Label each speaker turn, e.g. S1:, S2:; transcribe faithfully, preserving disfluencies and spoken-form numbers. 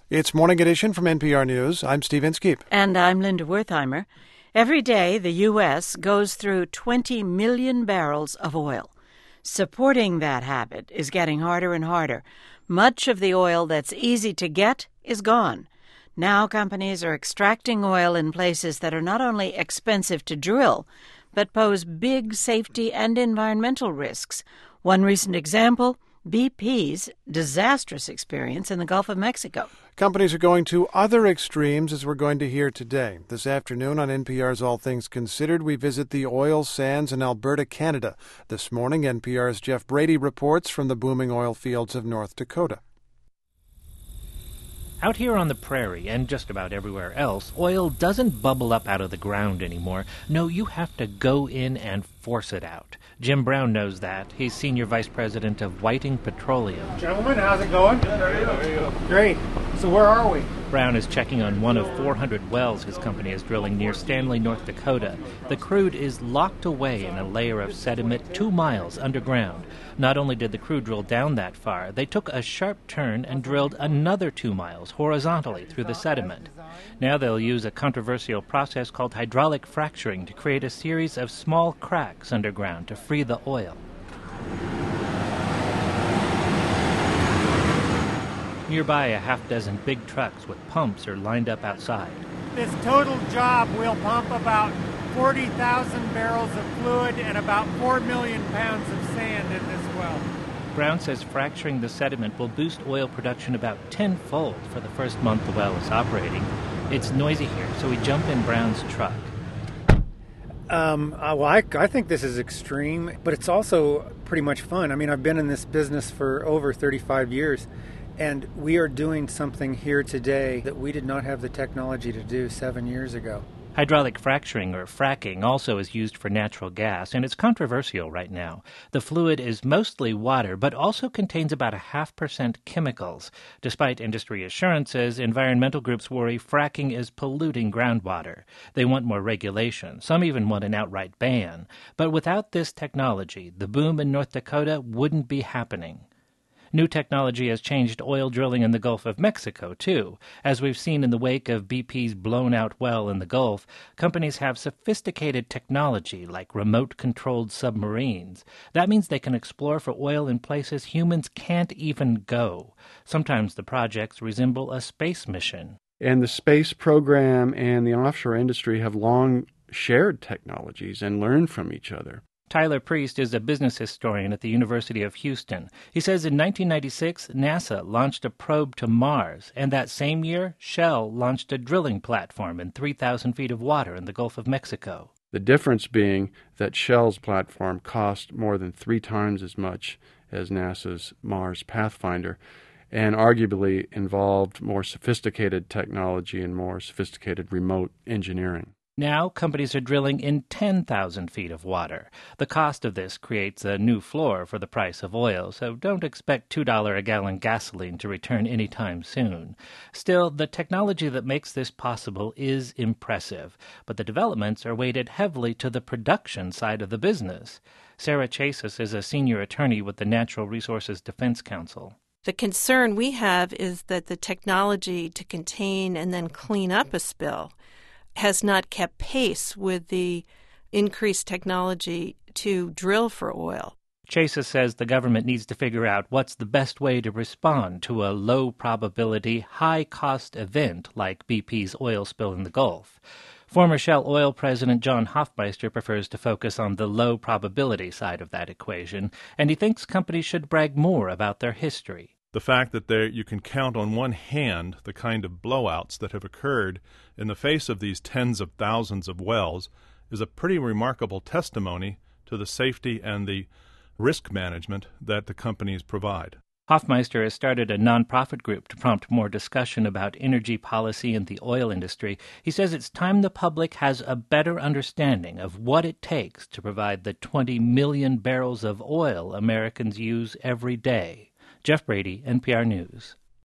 S1: It's Morning Edition from N P R News. I'm Steve Inskeep.
S2: And I'm Linda Wertheimer. Every day, the U S goes through twenty million barrels of oil. Supporting that habit is getting harder and harder. Much of the oil that's easy to get is gone. Now companies are extracting oil in places that are not only expensive to drill, but pose big safety and environmental risks. One recent example, B P's disastrous experience in the Gulf of Mexico.
S1: Companies are going to other extremes, as we're going to hear today. This afternoon on N P R's All Things Considered, we visit the oil sands in Alberta, Canada. This morning, N P R's Jeff Brady reports from the booming oil fields of North Dakota.
S3: Out here on the prairie, and just about everywhere else, oil doesn't bubble up out of the ground anymore. No, you have to go in and force it out. Jim Brown knows that. He's Senior Vice President of Whiting Petroleum.
S4: Gentlemen, how's it going? Good, how are you? How are you? Great. So where are we?
S3: Brown is checking on one of four hundred wells his company is drilling near Stanley, North Dakota. The crude is locked away in a layer of sediment two miles underground. Not only did the crew drill down that far, they took a sharp turn and drilled another two miles horizontally through the sediment. Now they'll use a controversial process called hydraulic fracturing to create a series of small cracks underground to free the oil. Nearby, a half dozen big trucks with pumps are lined up outside.
S4: This total job will pump about forty thousand barrels of fluid and about four million pounds of sand in this well.
S3: Brown says fracturing the sediment will boost oil production about tenfold for the first month the well is operating. It's noisy here, so we jump in Brown's truck.
S5: Um, uh, well, I, I think this is extreme, but it's also pretty much fun. I mean, I've been in this business for over thirty-five years, and we are doing something here today that we did not have the technology to do seven years ago.
S3: Hydraulic fracturing, or fracking, also is used for natural gas, and it's controversial right now. The fluid is mostly water, but also contains about a half percent chemicals. Despite industry assurances, environmental groups worry fracking is polluting groundwater. They want more regulation. Some even want an outright ban. But without this technology, the boom in North Dakota wouldn't be happening. New technology has changed oil drilling in the Gulf of Mexico, too. As we've seen in the wake of B P's blown-out well in the Gulf, companies have sophisticated technology like remote-controlled submarines. That means they can explore for oil in places humans can't even go. Sometimes the projects resemble a space mission.
S6: And the space program and the offshore industry have long shared technologies and learned from each other.
S3: Tyler Priest is a business historian at the University of Houston. He says in nineteen ninety-six, NASA launched a probe to Mars, and that same year, Shell launched a drilling platform in three thousand feet of water in the Gulf of Mexico.
S6: The difference being that Shell's platform cost more than three times as much as NASA's Mars Pathfinder, and arguably involved more sophisticated technology and more sophisticated remote engineering.
S3: Now, companies are drilling in ten thousand feet of water. The cost of this creates a new floor for the price of oil, so don't expect two dollars a gallon gasoline to return anytime soon. Still, the technology that makes this possible is impressive, but the developments are weighted heavily to the production side of the business. Sarah Chasis is a senior attorney with the Natural Resources Defense Council.
S7: The concern we have is that the technology to contain and then clean up a spill has not kept pace with the increased technology to drill for oil.
S3: Chasis says the government needs to figure out what's the best way to respond to a low-probability, high-cost event like B P's oil spill in the Gulf. Former Shell Oil President John Hofmeister prefers to focus on the low-probability side of that equation, and he thinks companies should brag more about their history.
S8: The fact that there you can count on one hand the kind of blowouts that have occurred in the face of these tens of thousands of wells is a pretty remarkable testimony to the safety and the risk management that the companies provide.
S3: Hofmeister has started a nonprofit group to prompt more discussion about energy policy in the oil industry. He says it's time the public has a better understanding of what it takes to provide the twenty million barrels of oil Americans use every day. Jeff Brady, N P R News.